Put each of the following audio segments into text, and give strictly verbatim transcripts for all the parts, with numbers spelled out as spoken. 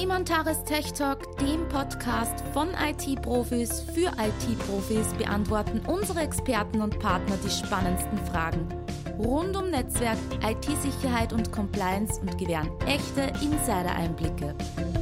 im Antares Tech Talk, dem Podcast von I T-Profis für I T-Profis, beantworten unsere Experten und Partner die spannendsten Fragen rund um Netzwerk, I T-Sicherheit und Compliance und gewähren echte Insider-Einblicke.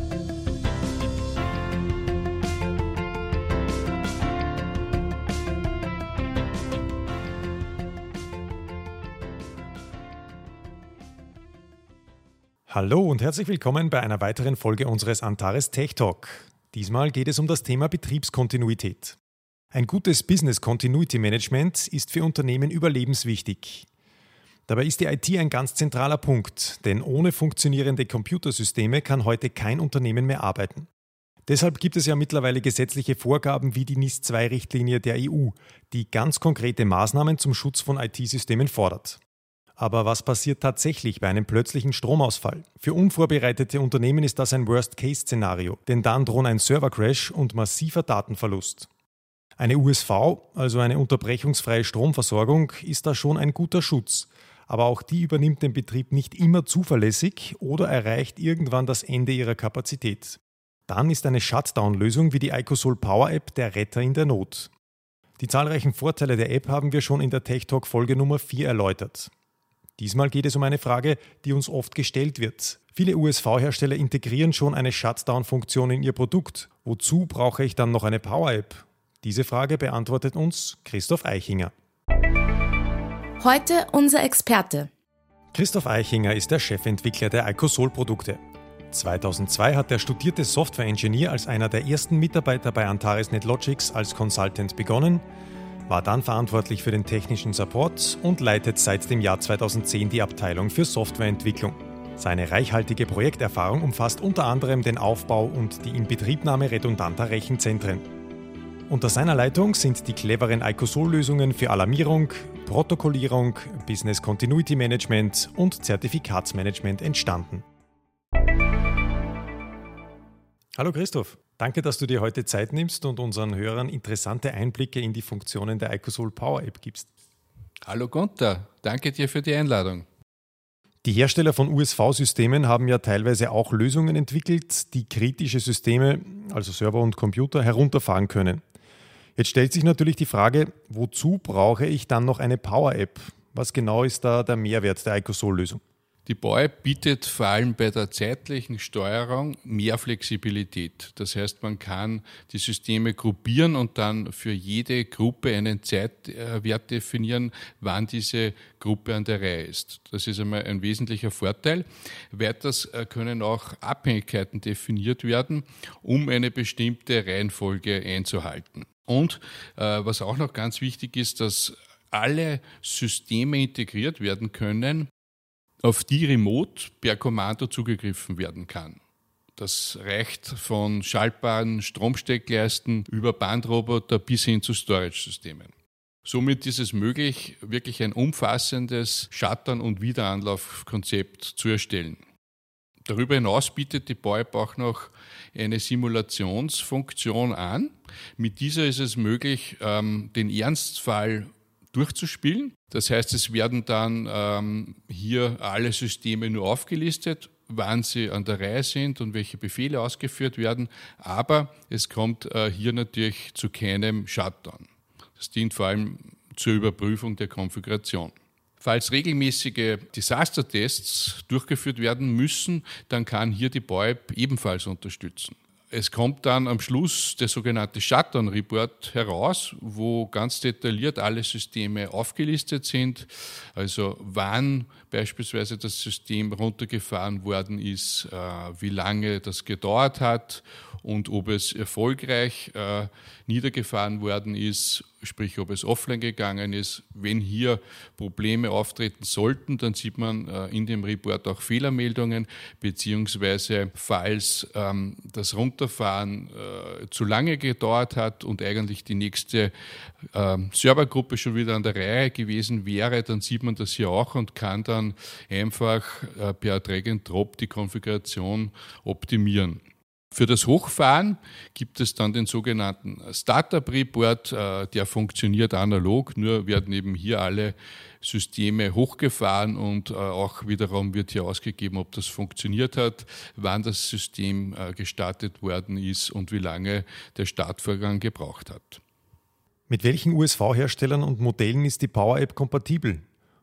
Hallo und herzlich willkommen bei einer weiteren Folge unseres Antares Tech Talk. Diesmal geht es um das Thema Betriebskontinuität. Ein gutes Business Continuity Management ist für Unternehmen überlebenswichtig. Dabei ist die I T ein ganz zentraler Punkt, denn ohne funktionierende Computersysteme kann heute kein Unternehmen mehr arbeiten. Deshalb gibt es ja mittlerweile gesetzliche Vorgaben wie die N I S zwei Richtlinie der E U, die ganz konkrete Maßnahmen zum Schutz von I T-Systemen fordert. Aber was passiert tatsächlich bei einem plötzlichen Stromausfall? Für unvorbereitete Unternehmen ist das ein Worst-Case-Szenario, denn dann drohen ein Servercrash und massiver Datenverlust. Eine U S V, also eine unterbrechungsfreie Stromversorgung, ist da schon ein guter Schutz. Aber auch die übernimmt den Betrieb nicht immer zuverlässig oder erreicht irgendwann das Ende ihrer Kapazität. Dann ist eine Shutdown-Lösung wie die Icosol Power App der Retter in der Not. Die zahlreichen Vorteile der App haben wir schon in der Tech Talk Folge Nummer vier erläutert. Diesmal geht es um eine Frage, die uns oft gestellt wird. Viele U S V-Hersteller integrieren schon eine Shutdown-Funktion in ihr Produkt. Wozu brauche ich dann noch eine Power-App? Diese Frage beantwortet uns Christoph Eichinger. Heute unser Experte. Christoph Eichinger ist der Chefentwickler der Icosol-Produkte. zweitausendzwei hat der studierte Software-Engineer als einer der ersten Mitarbeiter bei Antares NetLogix als Consultant begonnen, war dann verantwortlich für den technischen Support und leitet seit dem Jahr zweitausendzehn die Abteilung für Softwareentwicklung. Seine reichhaltige Projekterfahrung umfasst unter anderem den Aufbau und die Inbetriebnahme redundanter Rechenzentren. Unter seiner Leitung sind die cleveren Icosol-Lösungen für Alarmierung, Protokollierung, Business Continuity Management und Zertifikatsmanagement entstanden. Hallo Christoph. Danke, dass du dir heute Zeit nimmst und unseren Hörern interessante Einblicke in die Funktionen der Icosol Power App gibst. Hallo Gunther, danke dir für die Einladung. Die Hersteller von U S V-Systemen haben ja teilweise auch Lösungen entwickelt, die kritische Systeme, also Server und Computer, herunterfahren können. Jetzt stellt sich natürlich die Frage, wozu brauche ich dann noch eine Power App? Was genau ist da der Mehrwert der Icosol-Lösung? Die Power App bietet vor allem bei der zeitlichen Steuerung mehr Flexibilität. Das heißt, man kann die Systeme gruppieren und dann für jede Gruppe einen Zeitwert definieren, wann diese Gruppe an der Reihe ist. Das ist einmal ein wesentlicher Vorteil. Weiters können auch Abhängigkeiten definiert werden, um eine bestimmte Reihenfolge einzuhalten. Und äh, was auch noch ganz wichtig ist, dass alle Systeme integriert werden können, auf die remote per Kommando zugegriffen werden kann. Das reicht von schaltbaren Stromsteckleisten über Bandroboter bis hin zu Storage-Systemen. Somit ist es möglich, wirklich ein umfassendes Shutdown- und Wiederanlaufkonzept zu erstellen. Darüber hinaus bietet die Power App auch noch eine Simulationsfunktion an. Mit dieser ist es möglich, den Ernstfall durchzuspielen. Das heißt, es werden dann ähm, hier alle Systeme nur aufgelistet, wann sie an der Reihe sind und welche Befehle ausgeführt werden. Aber es kommt äh, hier natürlich zu keinem Shutdown. Das dient vor allem zur Überprüfung der Konfiguration. Falls regelmäßige Disaster-Tests durchgeführt werden müssen, dann kann hier die Power App ebenfalls unterstützen. Es kommt dann am Schluss der sogenannte Shutdown-Report heraus, wo ganz detailliert alle Systeme aufgelistet sind, also wann beispielsweise das System runtergefahren worden ist, wie lange das gedauert hat und ob es erfolgreich niedergefahren worden ist, sprich ob es offline gegangen ist. Wenn hier Probleme auftreten sollten, dann sieht man in dem Report auch Fehlermeldungen, beziehungsweise falls ähm, das Runterfahren äh, zu lange gedauert hat und eigentlich die nächste äh, Servergruppe schon wieder an der Reihe gewesen wäre, dann sieht man das hier auch und kann dann einfach äh, per Drag and Drop die Konfiguration optimieren. Für das Hochfahren gibt es dann den sogenannten Startup Report, der funktioniert analog, nur werden eben hier alle Systeme hochgefahren und auch wiederum wird hier ausgegeben, ob das funktioniert hat, wann das System gestartet worden ist und wie lange der Startvorgang gebraucht hat. Mit welchen U S V-Herstellern und Modellen ist die Power App kompatibel?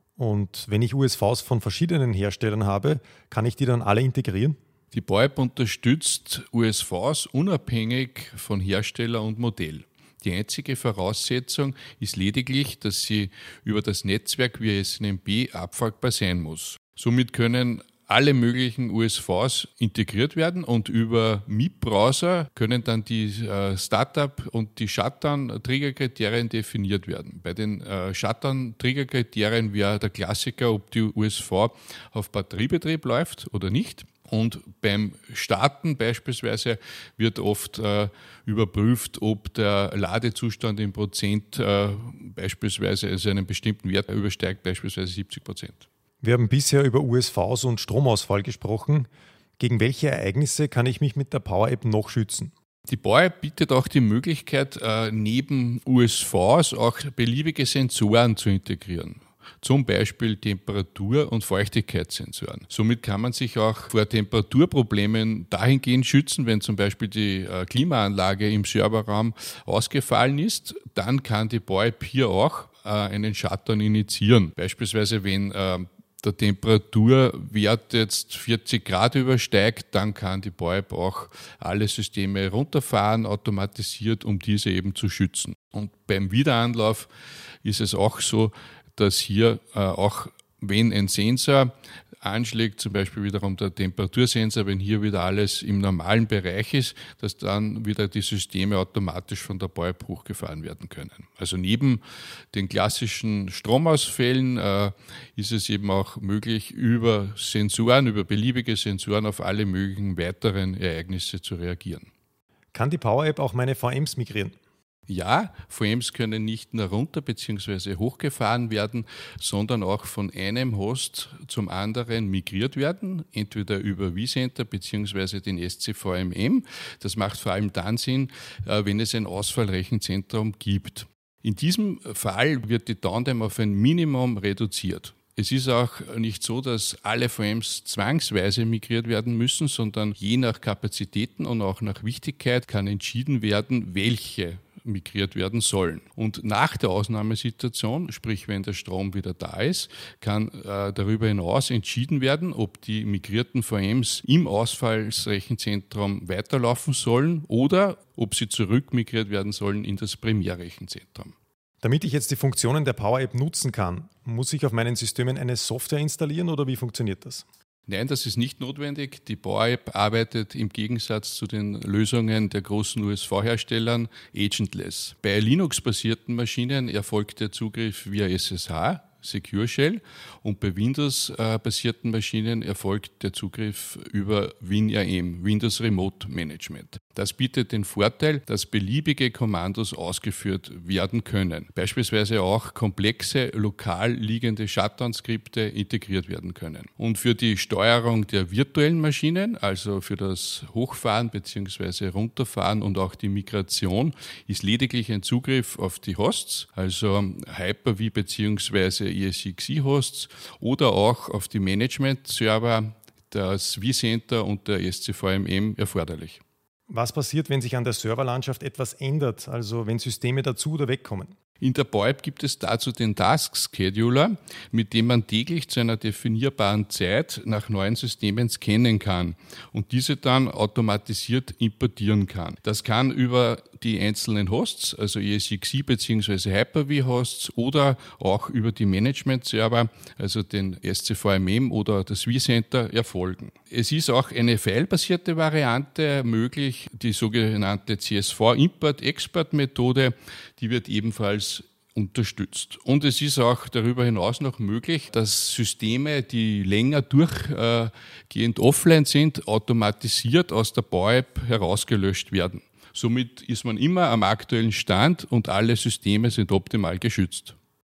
Und wenn ich U S Vs von verschiedenen Herstellern habe, kann ich die dann alle integrieren? Die Power App unterstützt U S Vs unabhängig von Hersteller und Modell. Die einzige Voraussetzung ist lediglich, dass sie über das Netzwerk via S N M P abfragbar sein muss. Somit können alle möglichen U S Vs integriert werden und über M I P-Browser können dann die Startup- und die Shutdown-Triggerkriterien definiert werden. Bei den Shutdown-Triggerkriterien wäre der Klassiker, ob die U S V auf Batteriebetrieb läuft oder nicht. Und beim Starten beispielsweise wird oft äh, überprüft, ob der Ladezustand im Prozent äh, beispielsweise also einen bestimmten Wert übersteigt, beispielsweise siebzig Prozent. Wir haben bisher über U S Vs und Stromausfall gesprochen. Gegen welche Ereignisse kann ich mich mit der Power App noch schützen? Die Power App bietet auch die Möglichkeit, äh, neben U S Vs auch beliebige Sensoren zu integrieren. Zum Beispiel Temperatur- und Feuchtigkeitssensoren. Somit kann man sich auch vor Temperaturproblemen dahingehend schützen, wenn zum Beispiel die Klimaanlage im Serverraum ausgefallen ist, dann kann die Power App hier auch einen Shutdown initiieren. Beispielsweise wenn der Temperaturwert jetzt vierzig Grad übersteigt, dann kann die Power App auch alle Systeme runterfahren, automatisiert, um diese eben zu schützen. Und beim Wiederanlauf ist es auch so, dass hier äh, auch, wenn ein Sensor anschlägt, zum Beispiel wiederum der Temperatursensor, wenn hier wieder alles im normalen Bereich ist, dass dann wieder die Systeme automatisch von der Power App hochgefahren werden können. Also neben den klassischen Stromausfällen äh, ist es eben auch möglich, über Sensoren, über beliebige Sensoren auf alle möglichen weiteren Ereignisse zu reagieren. Kann die Power App auch meine V Ms migrieren? Ja, V Ms können nicht nur runter bzw. hochgefahren werden, sondern auch von einem Host zum anderen migriert werden, entweder über vCenter bzw. den S C V M M. Das macht vor allem dann Sinn, wenn es ein Ausfallrechenzentrum gibt. In diesem Fall wird die Downtime auf ein Minimum reduziert. Es ist auch nicht so, dass alle V Ms zwangsweise migriert werden müssen, sondern je nach Kapazitäten und auch nach Wichtigkeit kann entschieden werden, welche migriert werden sollen. Und nach der Ausnahmesituation, sprich wenn der Strom wieder da ist, kann äh, darüber hinaus entschieden werden, ob die migrierten V Ms im Ausfallrechenzentrum weiterlaufen sollen oder ob sie zurückmigriert werden sollen in das Primärrechenzentrum. Damit ich jetzt die Funktionen der Power App nutzen kann, muss ich auf meinen Systemen eine Software installieren oder wie funktioniert das? Nein, das ist nicht notwendig. Die Power App arbeitet im Gegensatz zu den Lösungen der großen U S V-Herstellern agentless. Bei Linux-basierten Maschinen erfolgt der Zugriff via S S H, Secure Shell, und bei Windows-basierten Maschinen erfolgt der Zugriff über WinRM, Windows Remote Management. Das bietet den Vorteil, dass beliebige Kommandos ausgeführt werden können. Beispielsweise auch komplexe, lokal liegende Shutdown-Skripte integriert werden können. Und für die Steuerung der virtuellen Maschinen, also für das Hochfahren bzw. Runterfahren und auch die Migration, ist lediglich ein Zugriff auf die Hosts, also Hyper-V bzw. E S X i-Hosts oder auch auf die Management-Server, das vCenter und der S C V M M erforderlich. Was passiert, wenn sich an der Serverlandschaft etwas ändert, also wenn Systeme dazu oder wegkommen? In der Power App gibt es dazu den Task Scheduler, mit dem man täglich zu einer definierbaren Zeit nach neuen Systemen scannen kann und diese dann automatisiert importieren kann. Das kann über die einzelnen Hosts, also E S X i bzw. Hyper-V-Hosts oder auch über die Management-Server, also den S C V M M oder das vCenter, erfolgen. Es ist auch eine filebasierte Variante möglich, die sogenannte C S V-Import-Export-Methode, die wird ebenfalls unterstützt. Und es ist auch darüber hinaus noch möglich, dass Systeme, die länger durchgehend offline sind, automatisiert aus der Power App herausgelöscht werden. Somit ist man immer am aktuellen Stand und alle Systeme sind optimal geschützt.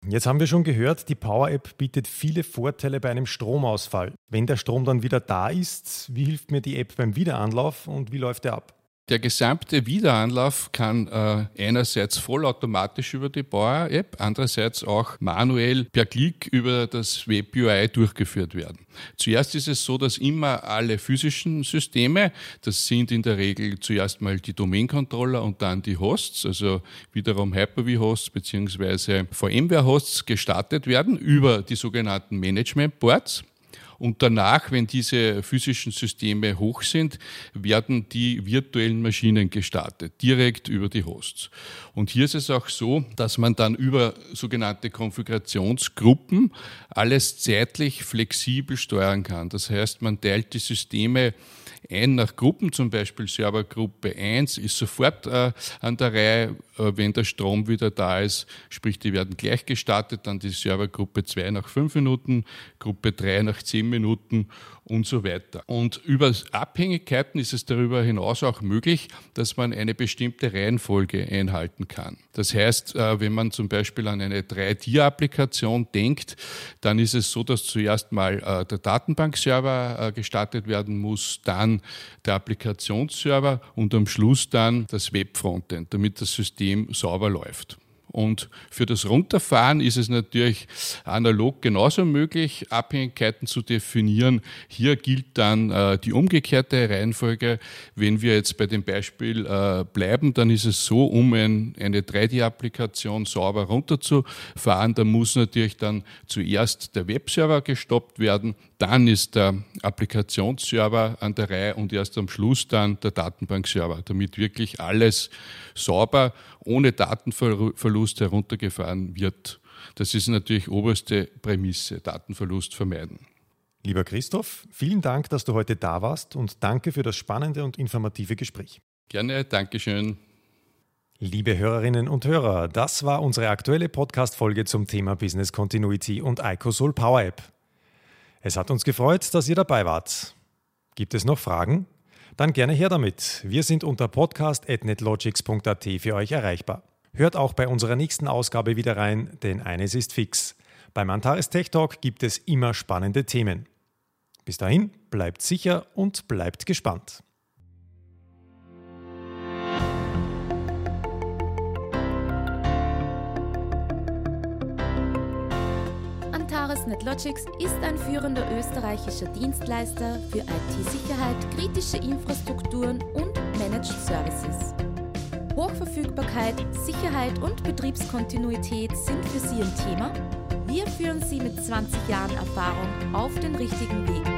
Jetzt haben wir schon gehört, die Power-App bietet viele Vorteile bei einem Stromausfall. Wenn der Strom dann wieder da ist, wie hilft mir die App beim Wiederanlauf und wie läuft der ab? Der gesamte Wiederanlauf kann äh, einerseits vollautomatisch über die Power-App, andererseits auch manuell per Klick über das Web-U I durchgeführt werden. Zuerst ist es so, dass immer alle physischen Systeme, das sind in der Regel zuerst mal die Domain-Controller und dann die Hosts, also wiederum Hyper-V-Hosts bzw. VMware-Hosts gestartet werden über die sogenannten Management-Boards. Und danach, wenn diese physischen Systeme hoch sind, werden die virtuellen Maschinen gestartet, direkt über die Hosts. Und hier ist es auch so, dass man dann über sogenannte Konfigurationsgruppen alles zeitlich flexibel steuern kann. Das heißt, man teilt die Systeme ein nach Gruppen, zum Beispiel Servergruppe eins ist sofort äh, an der Reihe, äh, wenn der Strom wieder da ist, sprich, die werden gleich gestartet, dann die Servergruppe zwei nach fünf Minuten, Gruppe drei nach zehn Minuten und so weiter. Und über Abhängigkeiten ist es darüber hinaus auch möglich, dass man eine bestimmte Reihenfolge einhalten kann. Das heißt, wenn man zum Beispiel an eine drei D Applikation denkt, dann ist es so, dass zuerst mal der Datenbankserver gestartet werden muss, dann der Applikationsserver und am Schluss dann das Web-Frontend, damit das System sauber läuft. Und für das Runterfahren ist es natürlich analog genauso möglich, Abhängigkeiten zu definieren. Hier gilt dann äh, die umgekehrte Reihenfolge. Wenn wir jetzt bei dem Beispiel äh, bleiben, dann ist es so, um ein, eine drei D Applikation sauber runterzufahren, dann muss natürlich dann zuerst der Webserver gestoppt werden, dann ist der Applikationsserver an der Reihe und erst am Schluss dann der Datenbankserver, damit wirklich alles sauber, ohne Datenverlust heruntergefahren wird. Das ist natürlich oberste Prämisse, Datenverlust vermeiden. Lieber Christoph, vielen Dank, dass du heute da warst und danke für das spannende und informative Gespräch. Gerne, Dankeschön. Liebe Hörerinnen und Hörer, das war unsere aktuelle Podcast-Folge zum Thema Business Continuity und Icosol Power App. Es hat uns gefreut, dass ihr dabei wart. Gibt es noch Fragen? Dann gerne her damit. Wir sind unter podcast at netlogics punkt a t für euch erreichbar. Hört auch bei unserer nächsten Ausgabe wieder rein, denn eines ist fix. Beim Antares Tech Talk gibt es immer spannende Themen. Bis dahin, bleibt sicher und bleibt gespannt. Antares NetLogics ist ein führender österreichischer Dienstleister für I T-Sicherheit, kritische Infrastrukturen und Managed Services. Hochverfügbarkeit, Sicherheit und Betriebskontinuität sind für Sie ein Thema? Wir führen Sie mit zwanzig Jahren Erfahrung auf den richtigen Weg.